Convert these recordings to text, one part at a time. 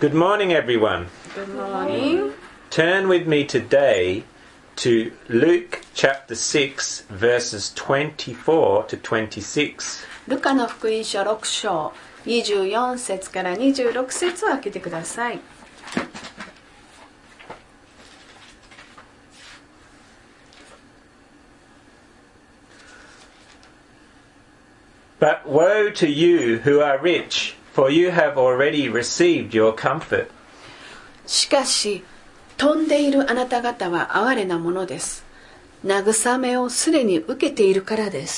Good morning, everyone. Good morning. Turn with me today to Luke chapter 6, verses 24 to 26. ルカの福音書6章24節から26節を開けてください。 But woe to you who are rich, for you have already received your comfort. しかし、飛んでいるあなた方は哀れなものです。慰めをすでに受けているからです。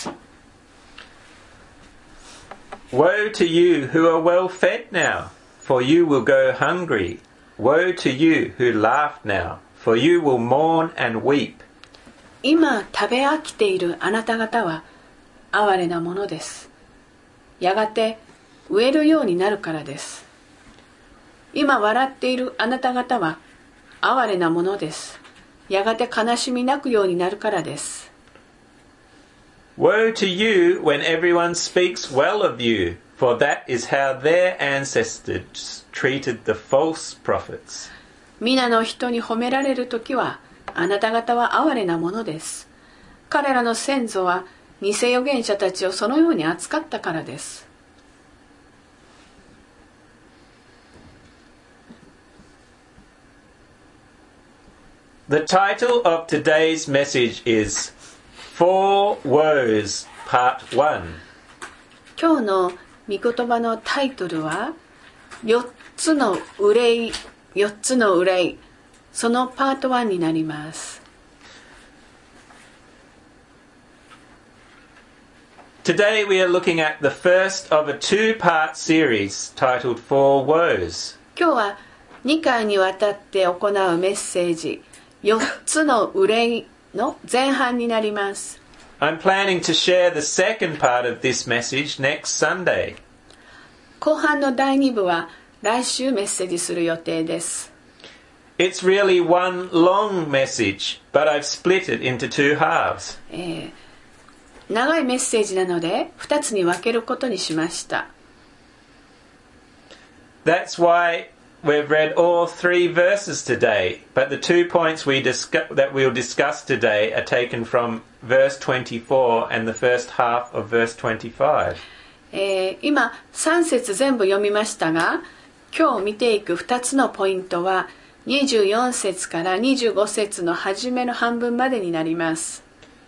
Woe to you who are well fed now, for you will go hungry. Woe to you who laugh now, for you will mourn and weep. 今食べ飽きているあなた方は哀れなものです。やがて飢えるようになるからです。今笑っているあなた方は哀れなものです。やがて悲しみ泣くようになるからです。 Woe to you when everyone speaks well of you, for that is how their ancestors treated the false prophets. 皆の人に褒められるときはあなた方は哀れなものです。彼らの先祖は偽預言者たちをそのように扱ったからです。 The title of today's message is Four Woes Part 1. 今日の御言葉のタイトルは4つの憂い、4つの憂い、そのパート1になります。 Today we are looking at the first of a two-part series titled Four Woes. 今日は2回にわたって行うメッセージ4つの憂いの前半になります。 I'm planning to share the second part of this message next Sunday. 後半の第2部は来週メッセージする予定です。 It's really one long message, but I've split it into two halves. 長いメッセージなので2つに分けることにしました。 That's why we've read all three verses today, but the 2 points that we'll discuss today are taken from verse 24 and the first half of verse 25. 今3節全部読みましたが、今日見ていく2つのポイントは24節から25節の初めの半分までになります。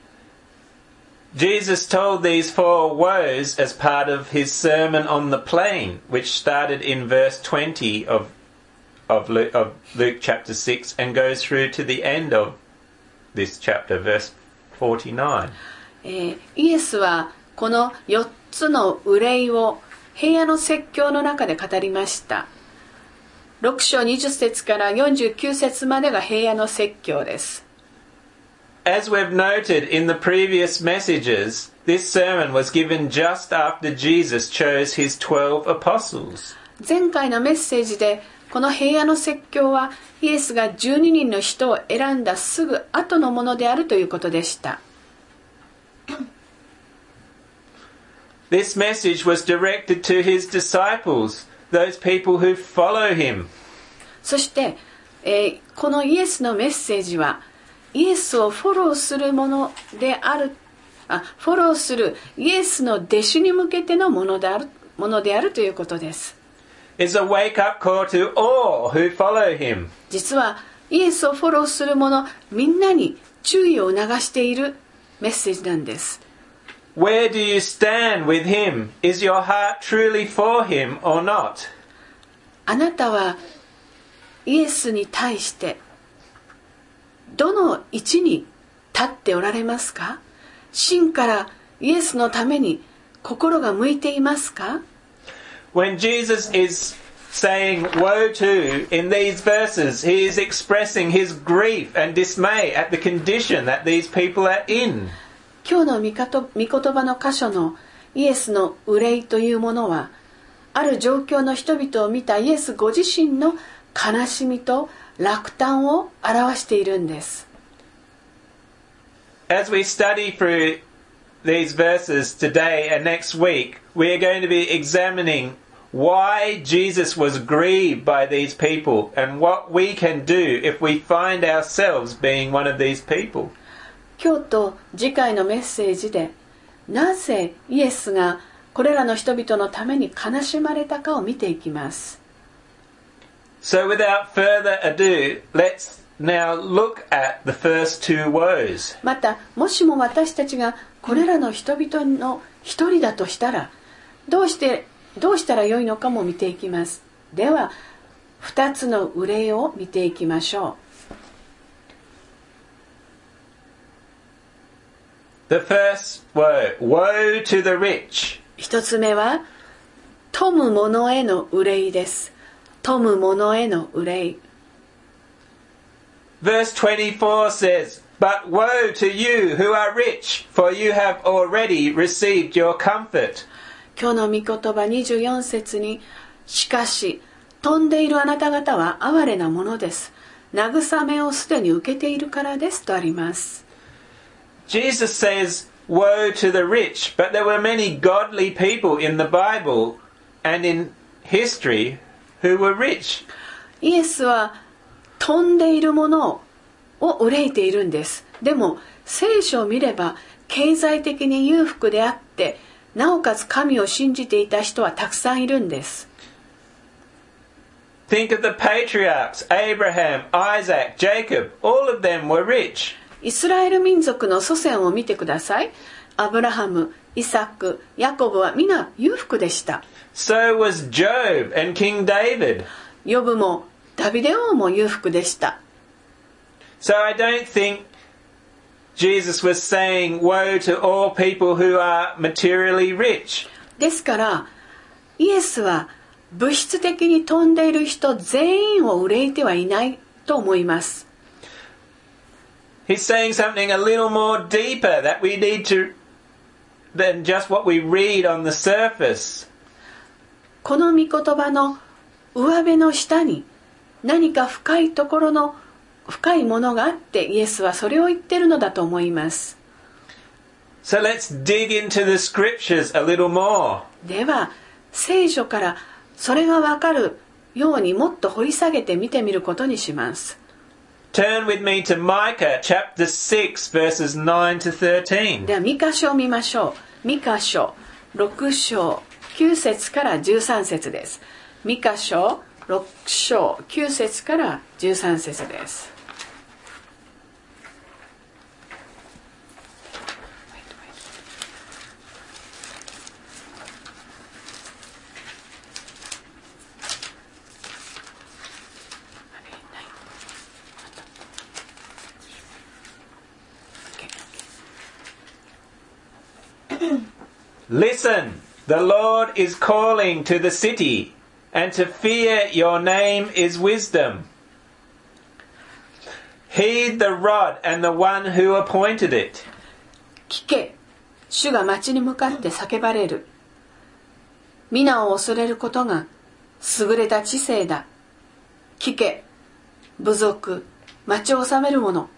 Jesus told these four woes as part of his Sermon on the Plain, which started in verse 20 of Luke chapter 6 and goes through to the end of this chapter, verse 49. イエスはこの4つの憂いを平野の説教の中で語りました。6章20節から49節までが平野の説教です。 As we've noted in the previous messages, this sermon was given just after Jesus chose his 12 apostles. 前回のメッセージでこの平野の説教はイエスが12人の人を選んだすぐ後のものであるということでした。 This message was directed to his disciples, those people who follow him. そして、このイエスのメッセージはイエスをフォローするものである、フォローするイエスの弟子に向けてのものであるということです。 It's a wake-up call to all who follow him. 実はイエスをフォローする者みんなに注意を促しているメッセージなんです。 Where do you stand with him? Is your heart truly for him or not? あなたはイエスに対してどの位置に立っておられますか？真からイエスのために心が向いていますか？ When Jesus is saying woe to in these verses, he is expressing his grief and dismay at the condition that these people are in. 今日の御言葉の箇所のイエスの憂いというものは、ある状況の人々を見たイエスご自身の悲しみと落胆を表しているんです。 As we study through these verses today and next week, we are going to be examining why Jesus was grieved by these people and what we can do if we find ourselves being one of these people. 今日と次回のメッセージで、なぜイエスがこれらの人々のために悲しまれたかを見ていきます。 So without further ado, let's now look at the first two woes. また、もしも私たちがこれらの人々の一人だとしたら、どうしたらよいのかも見ていきます。では、二つの憂いを見ていきましょう。The first woe, woe to the rich. 一つ目は、富む者への憂いです。富む者への憂い。 Verse 24 says, But woe to you who are rich, for you have already received your comfort. 今日の御言葉24節に、しかし、富んでいるあなた方は哀れなものです。慰めをすでに受けているからですとあります。 Jesus says, Woe to the rich, but there were many godly people in the Bible and in history who were rich. イエスは富んでいるものを憂いているんです。でも聖書を見れば経済的に裕福であってなおかつ神を信じていた人はたくさんいるんです。 Think of the patriarchs, Abraham, Isaac, Jacob, all of them were rich. イスラエル民族の祖先を見てください。アブラハム、イサク、ヤコブは皆裕福でした。 So was Job and King David. ヨブもダビデ王も裕福でした。 So I don't think Jesus was saying woe to all people who are materially rich. ですからイエスは物質的に富んでいる人全員を憂いてはいないと思います。 He's saying something a little more deeper that we need to than just what we read on the surface. この御言葉の上辺の下に何か深いところの深いものがあってイエスはそれを言っているのだと思います。 So let's dig into the scriptures a little more. では聖書からそれがわかるようにもっと掘り下げて見てみることにします。 Turn with me to Micah chapter 6 verses 9 to 13. ではミカ書を見ましょう。ミカ書6章9節から13節です。ミカ書6章9節から13節です。 Listen, the Lord is calling to the city, and to fear your name is wisdom. Heed the rod and the one who appointed it. 聞け、主が町に向かって叫ばれる。皆を恐れることが優れた知性だ。聞け、部族、町を治める者。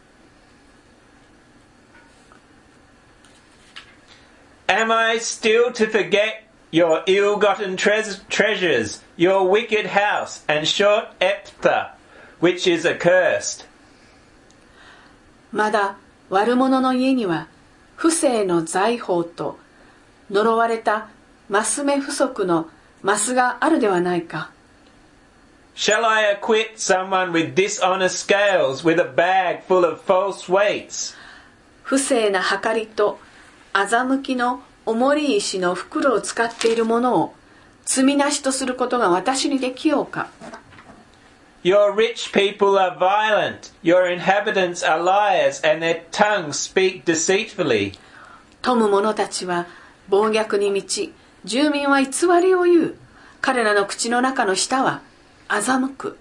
Am I still to forget your ill-gotten treasures, your wicked house, and short Eptha, which is accursed? まだ悪者の家には不正の財宝と呪われたマス目不足のマスがあるではないか。 Shall I acquit someone with dishonest scales, with a bag full of false weights? 不正な計りと欺きの重り石の袋を使っているものを罪なしとすることが私にできようか。 Your rich people are violent, your inhabitants are liars, and their tongues speak deceitfully. 富む者たちは暴虐に満ち、住民は偽りを言う。彼らの口の中の舌は欺く。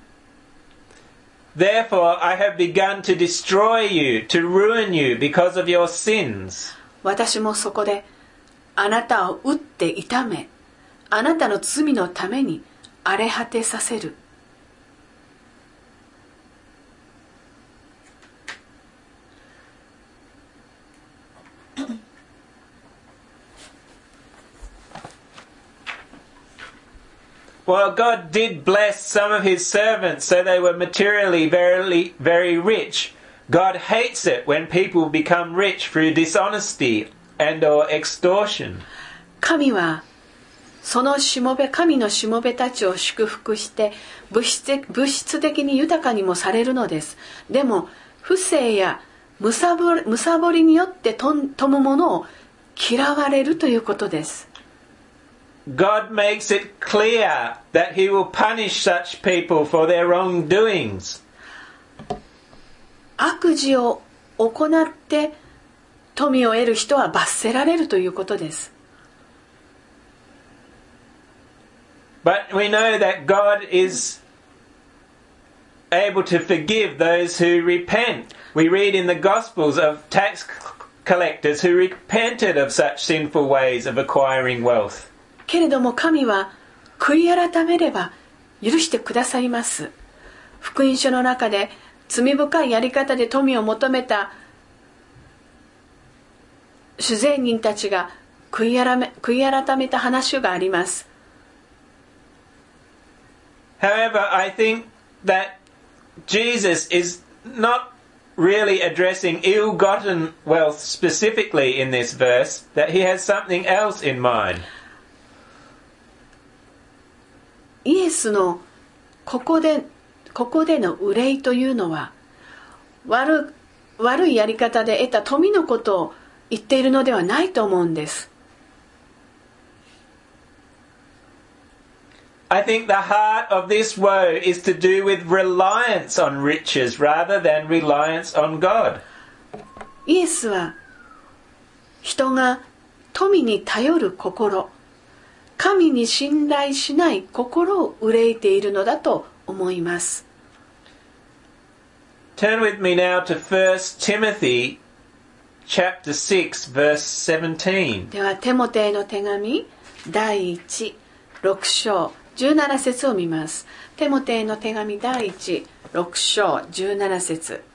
Therefore I have begun to destroy you, to ruin you because of your sins. 私もそこであなたを打って痛め、あなたの罪のために荒れ果てさせる。 while God did bless some of his servants so they were materially very, very rich, God hates it when people become rich through dishonesty and or extortion. 神はその神のしもべたちを祝福して物質的に豊かにもされるのです。でも不正やむさぼりによって富むものを嫌われるということです。 God makes it clear that he will punish such people for their wrongdoings. 悪事を行って富を得る人は罰せられるということです。 But we know that God is able to forgive those who repent. We read in the Gospels of tax collectors who repented of such sinful ways of acquiring wealth. けれども神は悔い改めれば許してくださいます。福音書の中で罪深いやり方で富を求めた主税人たちが悔い改めた話があります。 However, I think that Jesus is not really addressing ill-gotten wealth specifically in this verse, that he has something else in mind. イエスのここでの憂いというのは悪いやり方で得た富のことを言っているのではないと思うんです。 I think the heart of this woe is to do with reliance on riches rather than reliance on God. イエスは人が富に頼る心、神に信頼しない心を憂いているのだと思います。 Turn with me now to 1 Timothy chapter 6 verse 17. ではテモテへの手紙第1、6章17節を見ます。テモテへの手紙第1、6章17節。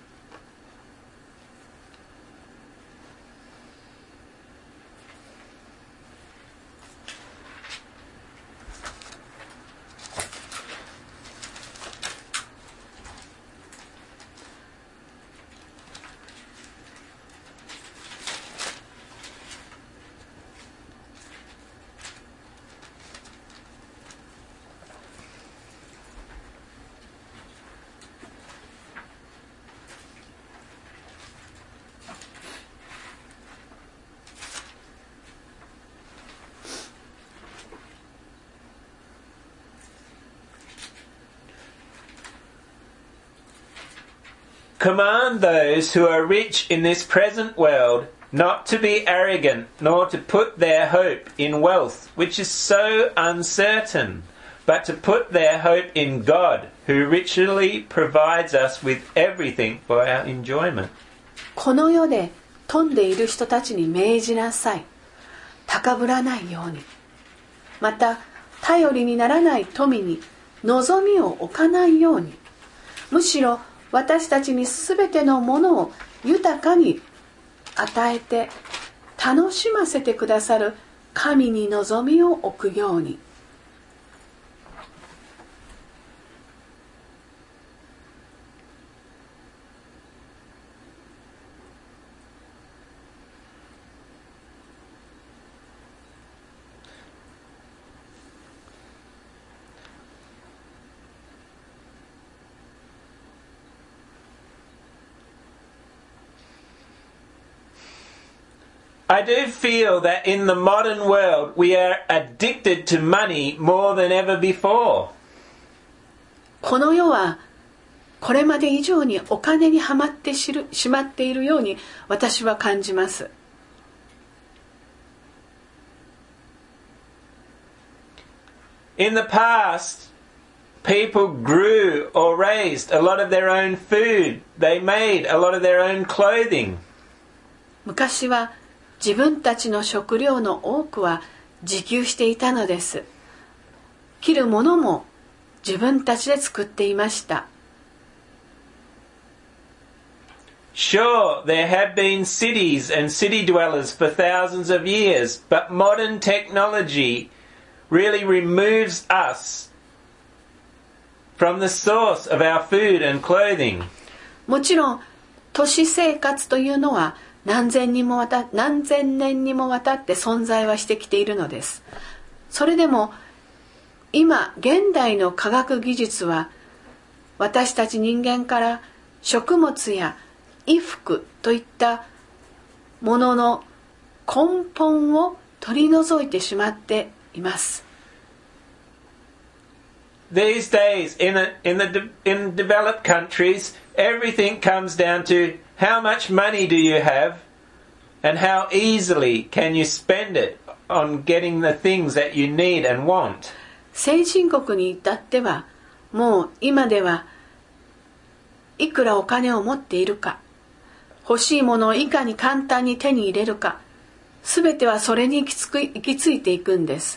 Command those who are rich in this present world not to be arrogant, nor to put their hope in wealth, which is so uncertain, but to put their hope in God, who richly provides us with everything for our enjoyment. この世で富んでいる人たちに命じなさい。高ぶらないように。また、頼りにならない富に望みを置かないように。むしろ、私たちにすべてのものを豊かに与えて楽しませてくださる神に望みを置くように。 I do feel that in the modern world we are addicted to money more than ever before. この世はこれまで以上にお金にはまってしまっているように私は感じます。 In the past, people grew or raised a lot of their own food. They made a lot of their own clothing. 昔は自分たちの食料の多くは自給していたのです。着るものも自分たちで作っていました。 Sure, there have been cities and city dwellers for thousands of years, but modern technology really removes us from the source of our food and clothing. もちろん都市生活というのは何千年にもわたって存在はしてきているのです。それでも今現代の科学技術は私たち人間から食物や衣服といったものの根本を取り除いてしまっています。 These days, in developed countries, everything comes down to how much money do you have and how easily can you spend it on getting the things that you need and want. 先進国に至ってはもう今ではいくらお金を持っているか、欲しいものをいかに簡単に手に入れるか、すべてはそれに行き着いていくんです。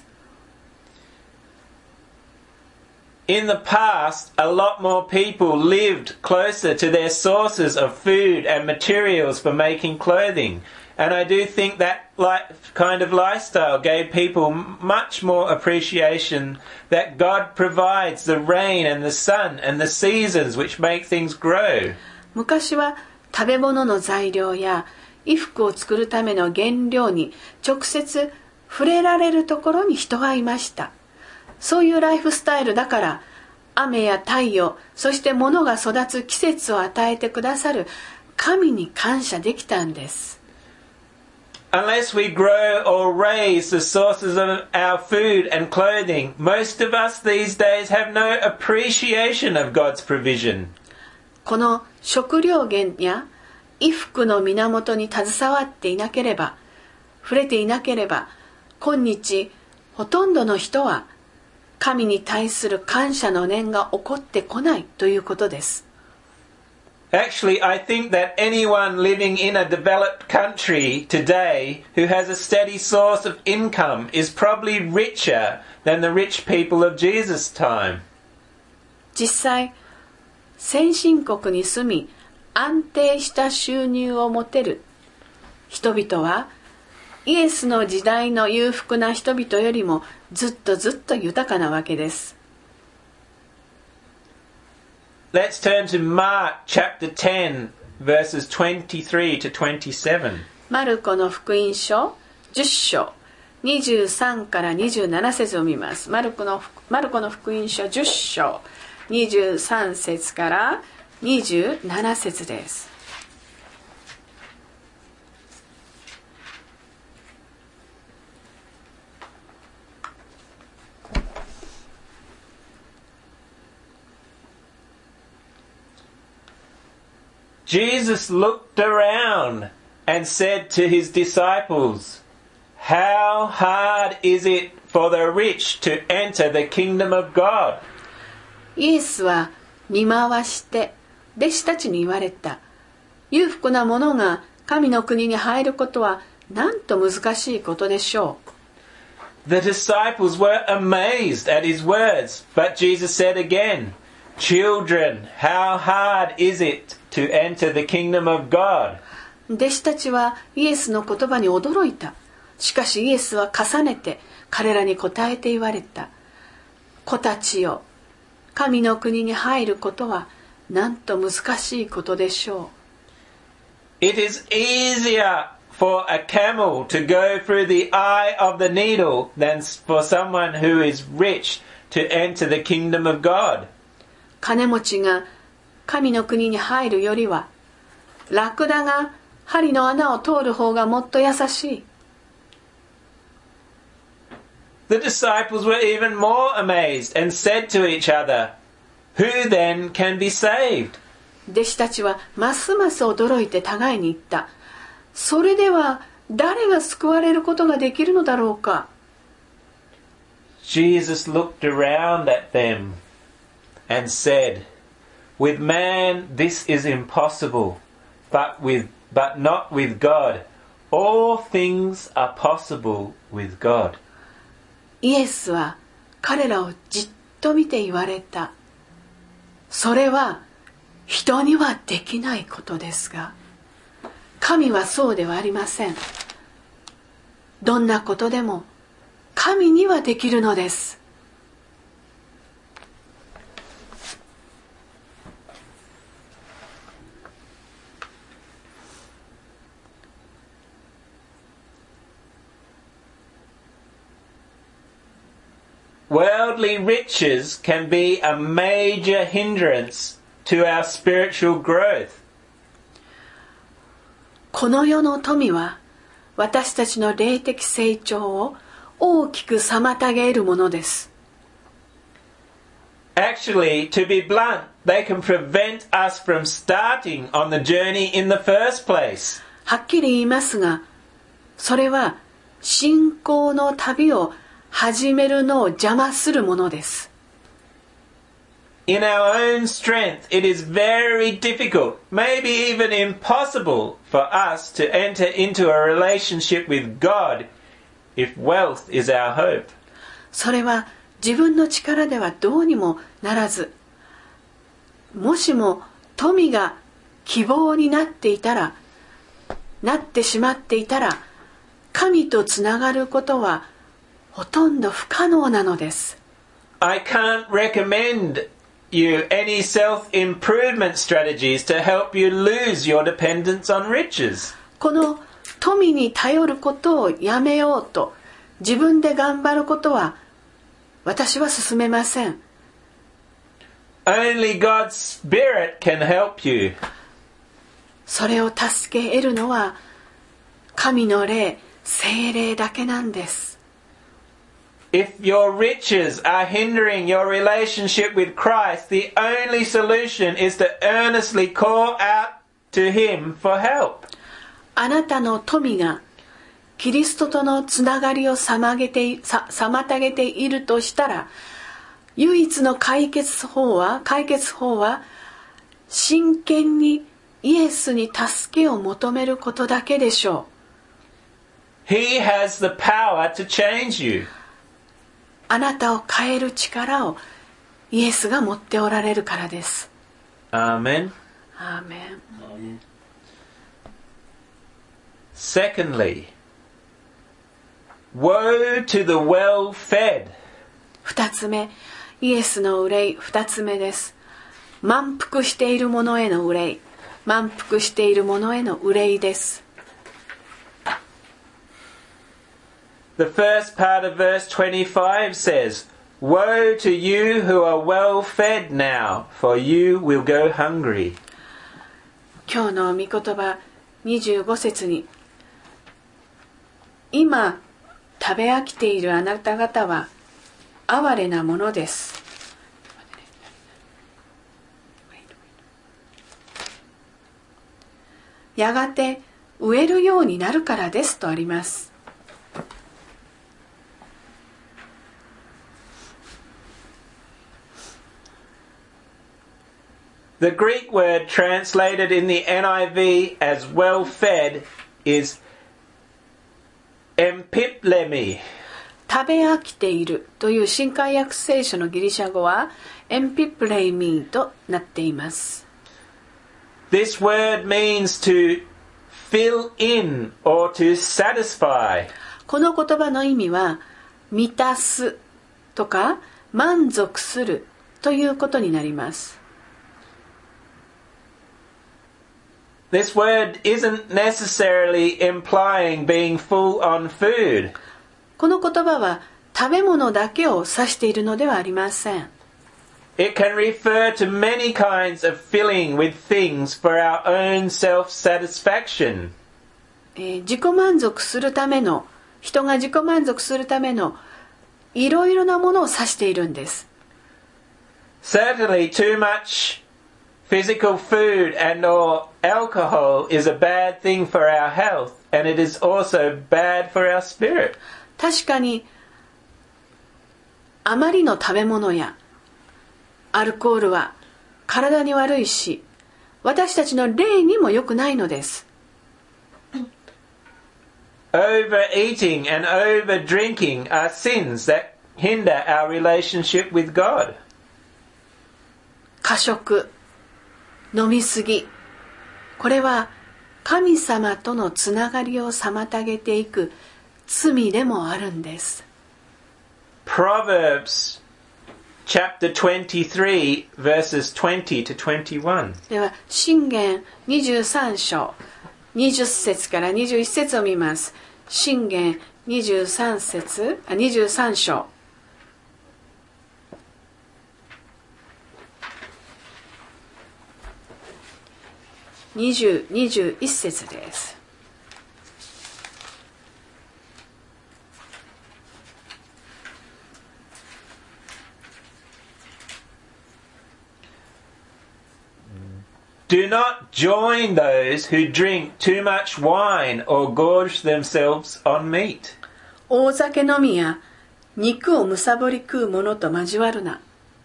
In the past, a lot more people lived closer to their sources of food and materials for making clothing. And I do think that kind of lifestyle gave people much more appreciation that God provides the rain and the sun and the seasons which make things grow. 昔は食べ物の材料や衣服を作るための原料に直接触れられるところに人がいました。そういうライフスタイルだから雨や太陽、そして物が育つ季節を与えてくださる神に感謝できたんです。 Unless we grow or raise the sources of our food and clothing, most of us these days have no appreciation of God's provision. この食料源や衣服の源に携わっていなければ、触れていなければ、今日ほとんどの人は神に対する感謝の念が起こってこないということです。 Actually, I think that anyone living in a developed country today who has a steady source of income is probably richer than the rich people of Jesus' time. 実際、先進国に住み安定した収入を持てる人々はイエスの時代の裕福な人々よりもずっと豊かなわけです。 Let's turn to Mark chapter 10 verses 23 to 27. マルコの福音書10章23から27節を見ます。マルコの福音書10章23節から27節です。 Jesus looked around and said to his disciples, "How hard is it for the rich to enter the kingdom of God?" イエスは見回して弟子たちに言われた。裕福な者が神の国に入ることはなんと難しいことでしょう。The disciples were amazed at his words, but Jesus said again, "Children, how hard is it to enter the kingdom of God?" 弟子たちはイエスの言葉に驚いた。しかしイエスは重ねて彼らに答えて言われた。子たちよ、神の国に入ることはなんと難しいことでしょう。It is easier for a camel to go through the eye of the needle than for someone who is rich to enter the kingdom of God. 金持ちが神の国に入るよりはラクダが針の穴を通る方がもっと優しい。 The disciples were even more amazed and said to each other, "Who then can be saved?" 弟子たちはますます驚いて互いに言った。それでは誰が救われることができるのだろうか。 Jesus looked around at them and said, "With man this is impossible, but not with God. All things are possible with God." イエスは彼らをじっと見て言われた。それは人にはできないことですが、神はそうではありません。どんなことでも神にはできるのです。 worldly riches can be a major hindrance to our spiritual growth. この世の富は私たちの霊的成長を大きく妨げるものです。 Actually, to be blunt, they can prevent us from starting on the journey in the first place. はっきり言いますが、それは信仰の旅を始めるのを邪魔するものです。 In our own strength, it is very difficult, maybe even impossible, for us to enter into a relationship with God if wealth is our hope. それは自分の力ではどうにもならず、もしも富が希望になってしまっていたら、神とつながることはほとんど不可能なのです。 I can't recommend you any self-improvement strategies to help you lose your dependence on riches. この富に頼ることをやめようと自分で頑張ることは私は勧めません。 Only God's Spirit can help you. それを助け得るのは神の霊、聖霊だけなんです。 If your riches are hindering your relationship with Christ, the only solution is to earnestly call out to Him for help. あなたの富がキリストとのつながりを妨げているとしたら、唯一の解決法は真剣にイエスに助けを求めることだけでしょう。He has the power to change you. あなたを変える力をイエスが持っておられるからです。 アーメン。 アーメン。 Secondly, woe to the well-fed. 二つ目、イエスの憂い、二つ目です。満腹している者への憂い、満腹している者への憂いです。 The first part of verse 25 says, Woe to you who are well fed now, for you will go hungry. 今日の御言葉25節に、今食べ飽きているあなた方は哀れなものです。やがて飢えるようになるからですとあります。 The Greek word translated in the NIV as well-fed is empiplemi. 食べ飽きているという新海訳聖書のギリシャ語はエンピプレイミーとなっています。 This word means to fill in or to satisfy. この言葉の意味は満たすとか満足するということになります。 This word isn't necessarily implying being full on food. この言葉は食べ物だけを指しているのではありません。 It can refer to many kinds of filling with things for our own self-satisfaction. 自己満足するための、人が自己満足するためのいろいろなものを指しているんです。 Certainly too much physical food and or alcohol is a bad thing for our health, and it is also bad for our spirit. 確かにあまりの食べ物やアルコールは体に悪いし、私たちの霊にも良くないのです。 Overeating and overdrinking are sins that hinder our relationship with God. 過食、飲みすぎ、これは神様とのつながりを妨げていく罪でもあるんです。 Proverbs chapter 23 verses 20 to 21. では箴言23章20節から21節を見ます。箴言23章 20、21節です。 Do not join those who drink too much wine or gorge themselves on meat. 大酒飲みや肉をむさぼり食う者と交わるな。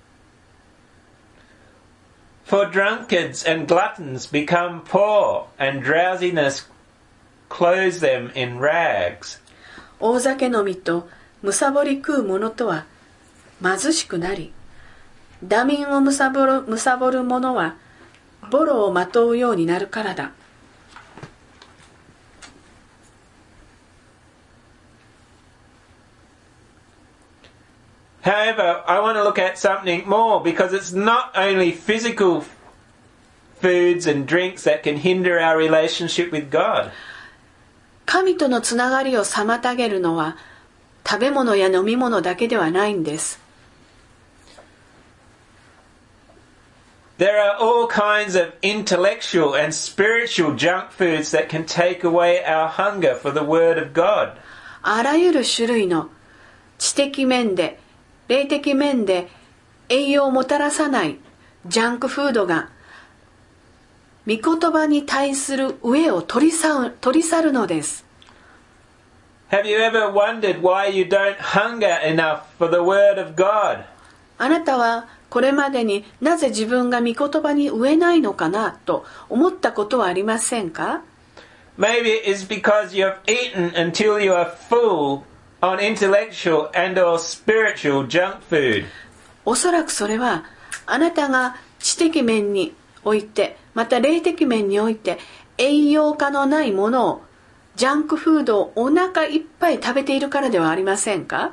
For drunkards and gluttons become poor, and drowsiness clothes them in rags. 大酒飲みとむさぼり食う者とは貧しくなり、惰眠をむさぼる者はボロをまとうようになるからだ。 However, I want to look at something more, because it's not only physical foods and drinks that can hinder our relationship with God. 神とのつながりを妨げるのは食べ物や飲み物だけではないんです。 There are all kinds of intellectual and spiritual junk foods that can take away our hunger for the Word of God. あらゆる種類の知的面で霊的面で栄養をもたらさないジャンクフードが御言葉に対する飢えを取り去るのです。 Have you ever wondered why you don't hunger enough for the Word of God? あなたはこれまでになぜ自分が御言葉に飢えないのかなと思ったことはありませんか？ Maybe it's because you have eaten until you are full on intellectual and or spiritual junk food. おそらくそれはあなたが知的面においてまた霊的面において栄養価のないものをジャンクフードをお腹いっぱい食べているからではありませんか？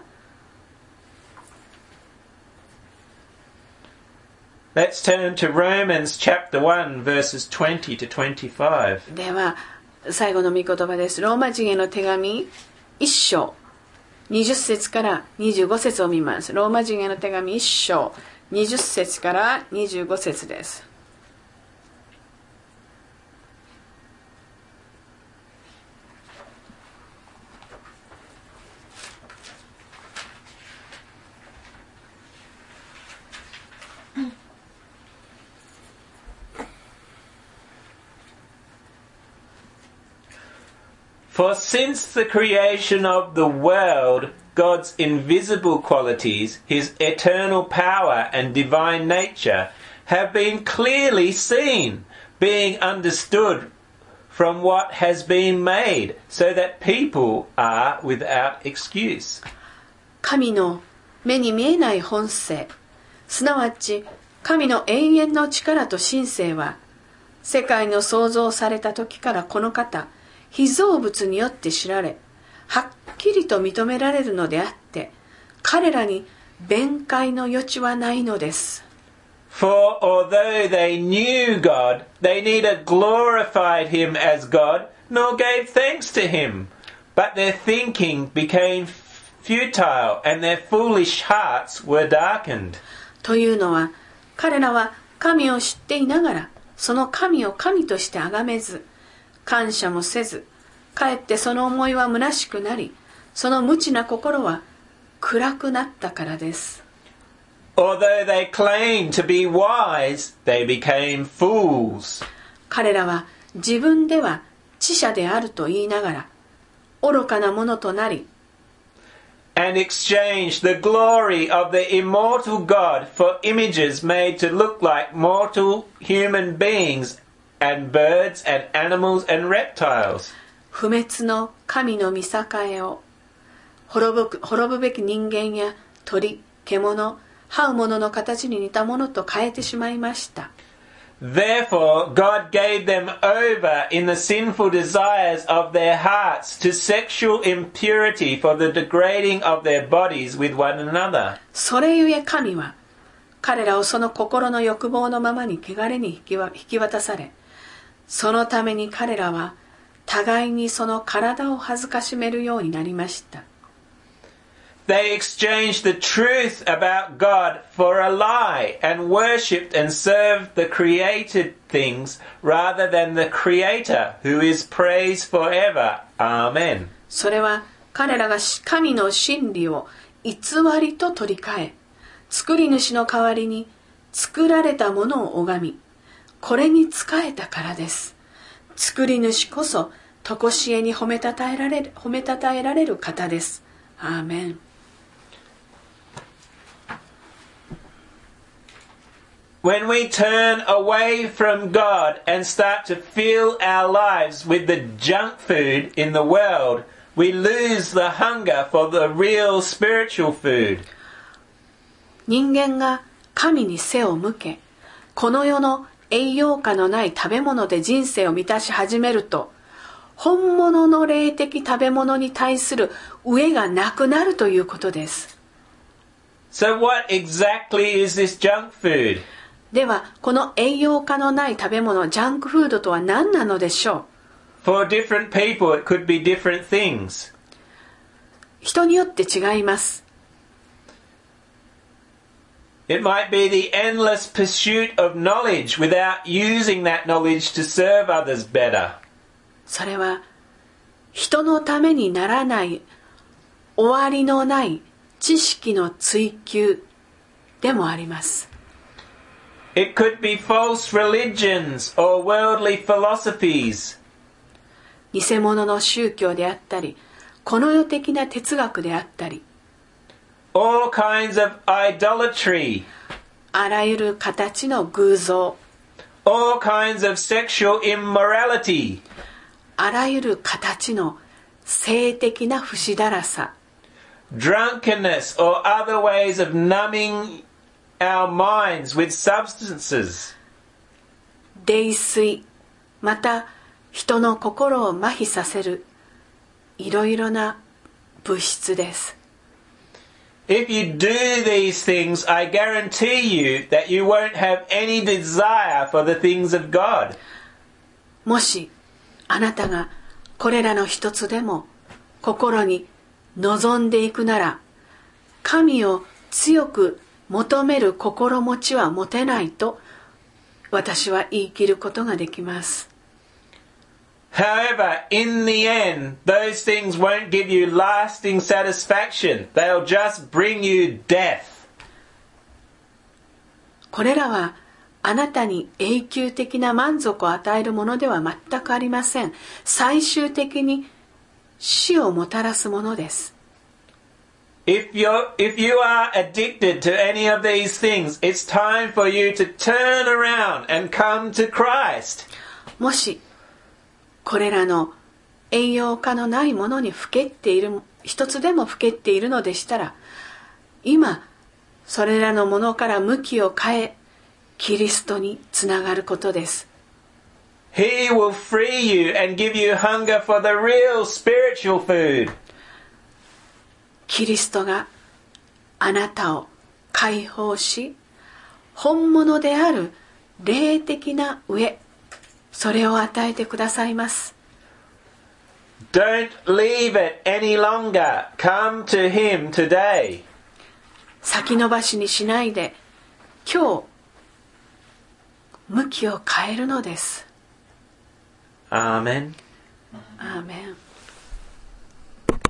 Let's turn to Romans chapter 1 verses 20 to 25. では最後の御言葉です。ローマ人への手紙1章20節から25節を見ます。ローマ人への手紙1章20節から25節です。 For since the creation of the world, God's invisible qualities, his eternal power and divine nature, have been clearly seen, being understood from what has been made, so that people are without excuse. 神の目に見えない本性、すなわち神の永遠の力と神性は、世界の創造された時からこの方、被造物によって知られ、はっきりと認められるのであって、彼らに弁解の余地はないのです。 For although they knew God, they neither glorified him as God, nor gave thanks to him. But their thinking became futile, and their foolish hearts were darkened. というのは、彼らは神を知っていながら、その神を神として崇めず、感謝もせず、かえってその思いは虚しくなり、その無知な心は暗くなったからです。 Although they claimed to be wise, they became fools. 彼らは自分では知者であると言いながら、愚かなものとなり、 And exchanged the glory of the immortal God for images made to look like mortal human beings and birds and animals and reptiles. 不滅の神の御栄を滅ぶべき人間や鳥、獣、這う者の形に似たものと変えてしまいました。 Therefore, God gave them over in the sinful desires of their hearts to sexual impurity for the degrading of their bodies with one another. それゆえ神は彼らをその心の欲望のままに汚れに引き渡され、そのために彼らは互いにその体を恥ずかしめるようになりました。 They exchanged the truth about God for a lie and worshipped and served the created things rather than the Creator, who is praised forever. Amen. それは彼らが神の真理を偽りと取り替え、作り主の代わりに作られたものを拝み、これに仕えたからです。作り主こそ常しえに褒めたたえられる方です。アーメン。 When we turn away from God and start to fill our lives with the junk food in the world, we lose the hunger for the real spiritual food. 人間が神に背を向け、この世の栄養価のない食べ物で人生を満たし始めると、本物の霊的食べ物に対する飢えがなくなるということです。 So what exactly is this junk food? では、この栄養価のない食べ物、ジャンクフードとは何なのでしょう？ For different people, it could be different things. 人によって違います。 It might be the endless pursuit of knowledge without using that knowledge to serve others better. それは、人のためにならない、終わりのない知識の追求でもあります。 It could be false religions or worldly philosophies. 偽物の宗教であったり、この世的な哲学であったり、 All kinds of idolatry. あらゆる形の偶像、 All kinds of sexual immorality. あらゆる形の性的な不死だらさ、 Drunkenness or other ways of numbing our minds with substances. 泥酔、また人の心を麻痺させるいろいろな物質です。 If you do these things, I guarantee you that you won't have any desire for the things of God. もしあなたがこれらの一つでも心に望んでいくなら、神を強く求める心持ちは持てないと私は言い切ることができます。 However, in the end, those things won't give you lasting satisfaction. They'll just bring you death. これらはあなたに永久的な満足を与えるものでは全くありません。最終的に死をもたらすものです。 If you are addicted to any of these things, it's time for you to turn around and come to Christ. もしこれらの栄養価のないものにふけっている、一つでもふけっているのでしたら、今それらのものから向きを変え、キリストにつながることです。 He will free you and give you hunger for the real spiritual food. キリストがあなたを解放し、本物である霊的な飢え、それを与えてくださいます。 Don't leave it any longer. Come to Him today. 先延ばしにしないで、今日向きを変えるのです。 Amen. アーメン。